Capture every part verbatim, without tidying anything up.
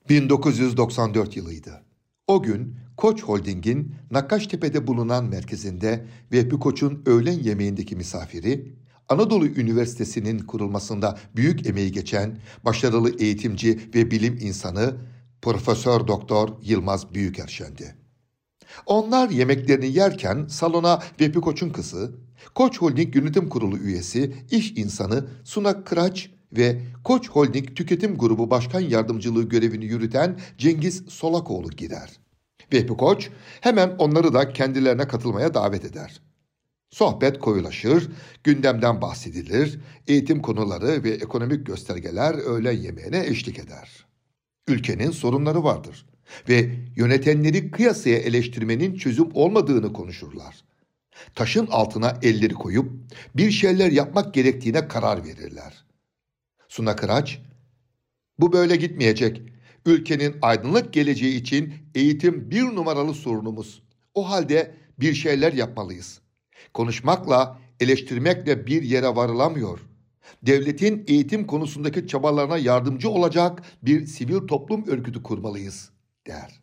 bin dokuz yüz doksan dört yılıydı. O gün Koç Holding'in Nakkaştepe'de bulunan merkezinde Vehbi Koç'un öğlen yemeğindeki misafiri, Anadolu Üniversitesi'nin kurulmasında büyük emeği geçen başarılı eğitimci ve bilim insanı Profesör Doktor Yılmaz Büyükerşen'di. Onlar yemeklerini yerken salona Vehbi Koç'un kızı, Koç Holding Yönetim Kurulu üyesi, iş insanı Suna Kıraç ve Koç Holding Tüketim Grubu Başkan Yardımcılığı görevini yürüten Cengiz Solakoğlu girer. Vehbi Koç hemen onları da kendilerine katılmaya davet eder. Sohbet koyulaşır, gündemden bahsedilir, eğitim konuları ve ekonomik göstergeler öğlen yemeğine eşlik eder. Ülkenin sorunları vardır ve yönetenleri kıyasıya eleştirmenin çözüm olmadığını konuşurlar. Taşın altına elleri koyup bir şeyler yapmak gerektiğine karar verirler. Suna Kıraç, "Bu böyle gitmeyecek. Ülkenin aydınlık geleceği için eğitim bir numaralı sorunumuz. O halde bir şeyler yapmalıyız. Konuşmakla, eleştirmekle bir yere varılamıyor. Devletin eğitim konusundaki çabalarına yardımcı olacak bir sivil toplum örgütü kurmalıyız," der.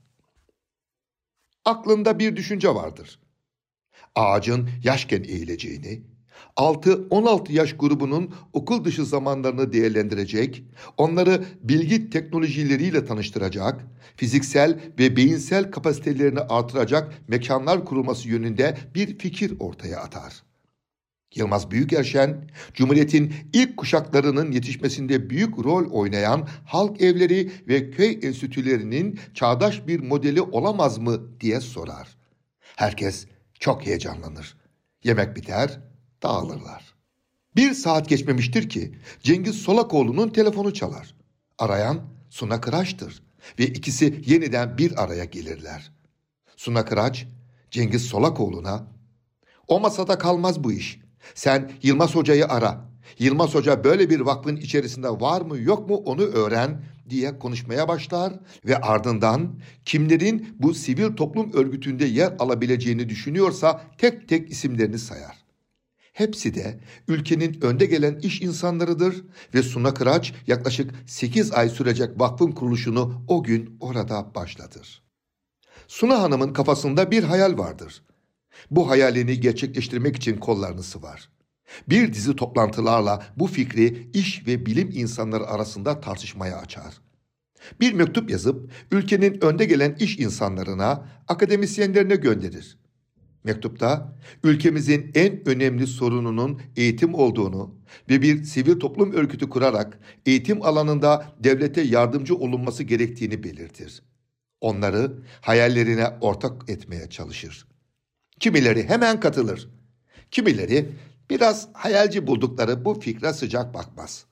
Aklında bir düşünce vardır. Ağacın yaşken eğileceğini, altı on altı yaş grubunun okul dışı zamanlarını değerlendirecek, onları bilgi teknolojileriyle tanıştıracak, fiziksel ve beyinsel kapasitelerini artıracak mekanlar kurulması yönünde bir fikir ortaya atar. Yılmaz Büyükerşen, Cumhuriyet'in ilk kuşaklarının yetişmesinde büyük rol oynayan halk evleri ve köy enstitülerinin çağdaş bir modeli olamaz mı diye sorar. Herkes çok heyecanlanır. Yemek biter, dağılırlar. Bir saat geçmemiştir ki Cengiz Solakoğlu'nun telefonu çalar. Arayan Suna Kıraç'tır ve ikisi yeniden bir araya gelirler. Suna Kıraç, Cengiz Solakoğlu'na, "O masada kalmaz bu iş. Sen Yılmaz Hoca'yı ara. Yılmaz Hoca böyle bir vakfın içerisinde var mı yok mu onu öğren," diye konuşmaya başlar ve ardından kimlerin bu sivil toplum örgütünde yer alabileceğini düşünüyorsa tek tek isimlerini sayar. Hepsi de ülkenin önde gelen iş insanlarıdır ve Suna Kıraç yaklaşık sekiz ay sürecek vakfın kuruluşunu o gün orada başlatır. Suna Hanım'ın kafasında bir hayal vardır. Bu hayalini gerçekleştirmek için kollarını sıvar. Bir dizi toplantılarla bu fikri iş ve bilim insanları arasında tartışmaya açar. Bir mektup yazıp ülkenin önde gelen iş insanlarına, akademisyenlerine gönderir. Mektupta ülkemizin en önemli sorununun eğitim olduğunu ve bir sivil toplum örgütü kurarak eğitim alanında devlete yardımcı olunması gerektiğini belirtir. Onları hayallerine ortak etmeye çalışır. Kimileri hemen katılır. Kimileri biraz hayalci buldukları bu fikre sıcak bakmaz.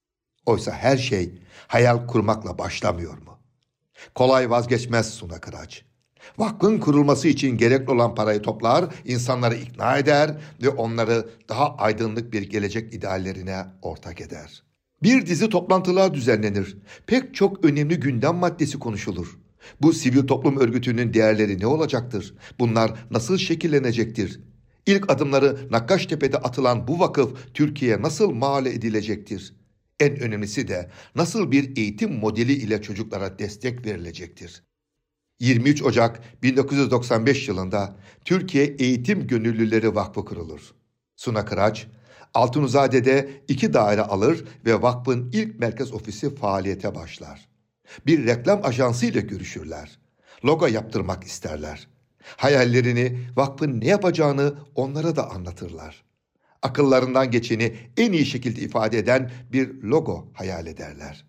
Oysa her şey hayal kurmakla başlamıyor mu? Kolay vazgeçmez Suna Kıraç. Vakfın kurulması için gerekli olan parayı toplar, insanları ikna eder ve onları daha aydınlık bir gelecek ideallerine ortak eder. Bir dizi toplantılar düzenlenir. Pek çok önemli gündem maddesi konuşulur. Bu sivil toplum örgütünün değerleri ne olacaktır? Bunlar nasıl şekillenecektir? İlk adımları Nakkaştepe'de atılan bu vakıf Türkiye'ye nasıl mal edilecektir? En önemlisi de nasıl bir eğitim modeli ile çocuklara destek verilecektir? yirmi üç Ocak bin dokuz yüz doksan beş yılında Türkiye Eğitim Gönüllüleri Vakfı kurulur. Suna Kıraç, Altunuzade'de iki daire alır ve vakfın ilk merkez ofisi faaliyete başlar. Bir reklam ajansı ile görüşürler. Logo yaptırmak isterler. Hayallerini, vakfın ne yapacağını onlara da anlatırlar. Akıllarından geçeni en iyi şekilde ifade eden bir logo hayal ederler.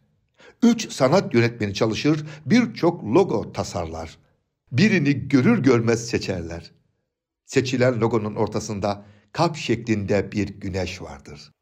Üç sanat yönetmeni çalışır, birçok logo tasarlar. Birini görür görmez seçerler. Seçilen logonun ortasında kalp şeklinde bir güneş vardır.